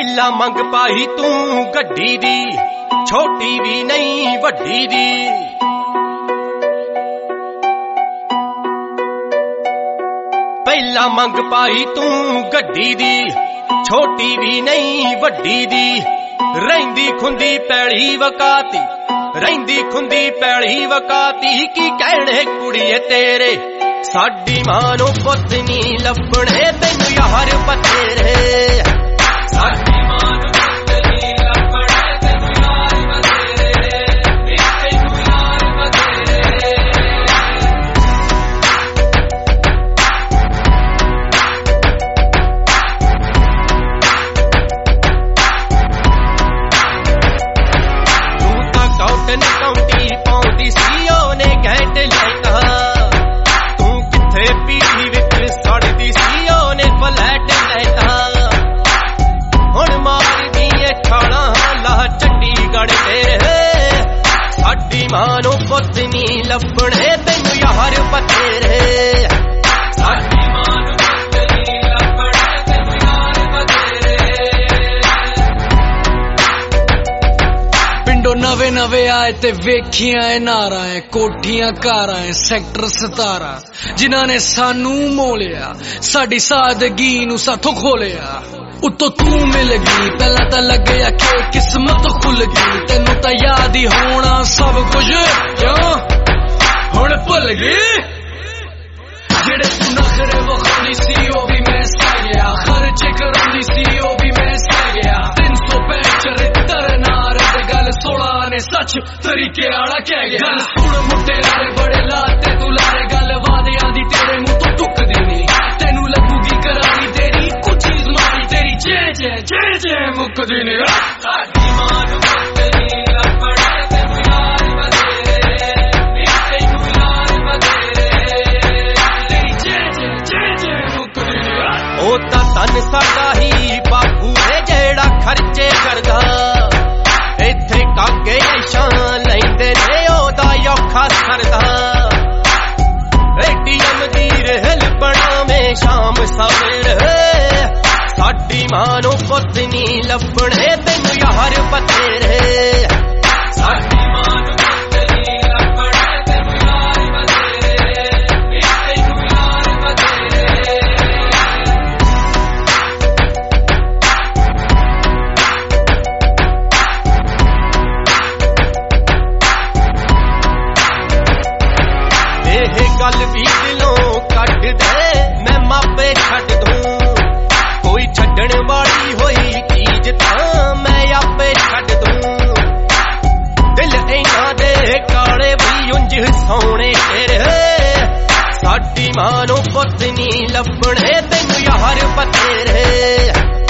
ਪਹਿਲਾਂ ਮੰਗ ਪਾਈ ਤੂੰ ਗੱਡੀ ਦੀ, ਛੋਟੀ ਵੀ ਨਹੀਂ ਵੱਡੀ ਦੀ। ਪਹਿਲਾਂ ਮੰਗ ਪਾਈ ਤੂੰ ਗੱਡੀ ਦੀ, ਛੋਟੀ ਵੀ ਨਹੀਂ ਵੱਡੀ ਦੀ। ਰਹਿੰਦੀ ਖੁੰਦੀ ਪੈਲੀ ਵਕਾਤੀ, ਰਹਿੰਦੀ ਖੁੰਦੀ ਪੈਲੀ ਵਕਾਤੀ। ਕੀ ਕਹਿਣੇ ਕੁੜੀਏ ਤੇਰੇ, ਸਾਡੀ ਮਾਂ ਨੂੰ ਪੁੱਤ ਨੀ ਲੱਭਣੇ ਤੈਨੂੰ ਯਾਰ ਬਥੇਰੇ। ਸਾਡੀ ਮਾਂ ਨੂੰ ਪੁੱਤ ਨੀ ਲੱਭਣੇ ਤੈਨੂੰ ਯਾਰ ਬਥੇਰੇ, ਤੈਨੂੰ ਯਾਰ ਬਥੇਰੇ। ਤੂੰ ਤਾਂ ਕਾਊਟਨ ਕਾਉਂਟੀ ਪਾਉਂਦੀ ਸੀ, ਉਹਨੇ ਘੈਂਟ ਲੈਤਾ। ਤੂੰ ਕਿੱਥੇ ਪੀੜੀ ਵਿੱਚ ਸੜਦੀ ਸੀ, ਉਹਨੇ ਫਲੈਟ ਲੈਤਾ। ਹੁਣ ਮਾਰਦੀ ਏ ਛਾਲਾਂ ਲਾ ਚੰਡੀਗੜ੍ਹ ਤੇਰੇ। ਸਾਡੀ ਮਾਂ ਨੂੰ ਪੁੱਤ ਨੀ ਲੱਭਣੇ ਤੈਨੂੰ ਯਾਰ ਬਥੇਰੇ। ਸਾਡੀ ਮਾਂ ਨੂੰ ਪੁੱਤ ਨੀ ਲੱਭਣੇ ਤੈਨੂੰ ਯਾਰ ਬਥੇਰੇ। ਪਿੰਡੋਂ ਨਵੇਂ ਨਵੇਂ ਆਏ ਤੇ ਵੇਖੀਆਂ ਏ ਨਾਰਾਂ ਏ, ਕੋਠੀਆਂ ਕਾਰਾਂ ਏ, ਸੈਕਟਰ 17 ਜਿਨ੍ਹਾਂ ਨੇ ਸਾਨੂੰ ਮੋਲਿਆ, ਸਾਡੀ ਸਾਦਗੀ ਨੂੰ ਸਾਥੋਂ ਖੋਲਿਆ। ਉੱਤੋਂ ਤੂੰ ਮਿਲ ਗਈ, ਪਹਿਲਾਂ ਤਾਂ ਲੱਗਿਆ ਕਿ ਕਿਸਮਤ ਖੁੱਲ ਗਈ। ਤੈਨੂੰ ਤਾਂ ਯਾਦ ਹੀ ਹੋਣਾ ਸਭ ਕੁਝ, ਕਿਉਂ ਹੁਣ ਭੁੱਲ ਗਈ। ਜਿਹੜੇ ਤੂੰ ਨਖਰੇ ਵਿਖਾਉਂਦੀ ਸੀ ਉਹ ਵੀ ਮੈਂ ਸਹਿ ਗਿਆ, ਖਰਚੇ ਕਰਾਉਂਦੀ ਸੀ ਉਹ ਵੀ ਮੈਂ ਸਹਿ ਗਿਆ। 365 ਚਰਿੱਤਰ ਨਾਰ ਤੇ ਗੱਲ 16 ਨੇ ਸੱਚ ਤਰੀਕੇ ਵਾਲਾ ਕਹਿ ਗਿਆ। ਗੱਲ ਸੁਣ ਮੁੰਡੇ ਨਾਲੇ ਬੜੇ ਲਾਤੇ ਤੂੰ ਲਾਰੇ, ਗੱਲ ਵਾਦਿਆਂ ਦੀ ਤੇਰੇ ਮੂੰਹ ਤੋਂ ਟੁੱਕਦੀ ਨਹੀਂ। ਤੈਨੂੰ ਲੱਗੂਗੀ ਕਰਾਰੀ ਤੇਰੀ ਕੁਝ ਚੀਜ਼ ਮਾਰੀ, ਤੇਰੀ ਜੇ ਮੁੱਕਦੀ ਨਹੀਂ। ਸਾਡੀ ਮਾਂ ਨੂੰ ਪੁੱਤ ਨੀ ਲੱਭਣੇ ਤੈਨੂੰ ਯਾਰ ਬਥੇਰੇ, ਤੈਨੂੰ ਯਾਰ ਬਥੇਰੇ। ਤੇਰੀ ਜੇ ਮੁੱਕਦੀ ਨਹੀਂ। ਉਹ ਤਾਂ ਧਨ ਸਾਡਾ ਹੀ ਬਾਪੂ ਏ ਜਿਹੜਾ ਖਰਚੇ ਕਰਦਾ। ਇੱਥੇ ਕਾਗੇ ਐਸ਼ਾਂ ਲੈਂਦੇ ਨੇ ਉਹਦਾ ਔਖਾ ਸਰਦਾ। ATM ਦੀ ਰਹਿਲ ਬਣਾਵੇਂ ਸ਼ਾਮ ਸਵੇਰੇ। ਸਾਡੀ ਮਾਂ ਨੂੰ ਪੁੱਤ ਨੀ ਲੱਭਣੇ ਤੈਨੂੰ ਯਾਰ ਬਥੇਰੇ। ਸਾਡੀ ਮਾਂ ਨੂੰ ਪੁੱਤ ਨੀ ਲੱਭਣੇ ਤੈਨੂੰ ਯਾਰ ਬਥੇਰੇ, ਤੈਨੂੰ ਯਾਰ ਬਥੇਰੇ। ਇਹ ਗੱਲ ਵੀ ਦਿਲੋਂ ਕੱਢ ਦੇ, ਮੈਂ ਮਾਪੇ ਛੱਡ ਦੂੰ। ਕੋਈ ਛੱਡਣ ਵਾਲੀ ਹੋਈ ਚੀਜ਼ ਤਾਂ ਮੈਂ ਆਪੇ ਛੱਡ ਦੂੰ। ਦਿਲ ਇਹਨਾਂ ਦੇ ਕਾਲੇ ਵੀ ਉਂਝ ਸੋਹਣੇ ਤੇਰੇ। ਸਾਡੀ ਮਾਂ ਨੂੰ ਪੁੱਤ ਨੀ ਲੱਭਣੇ ਤੈਨੂੰ ਯਾਰ ਬਥੇਰੇ।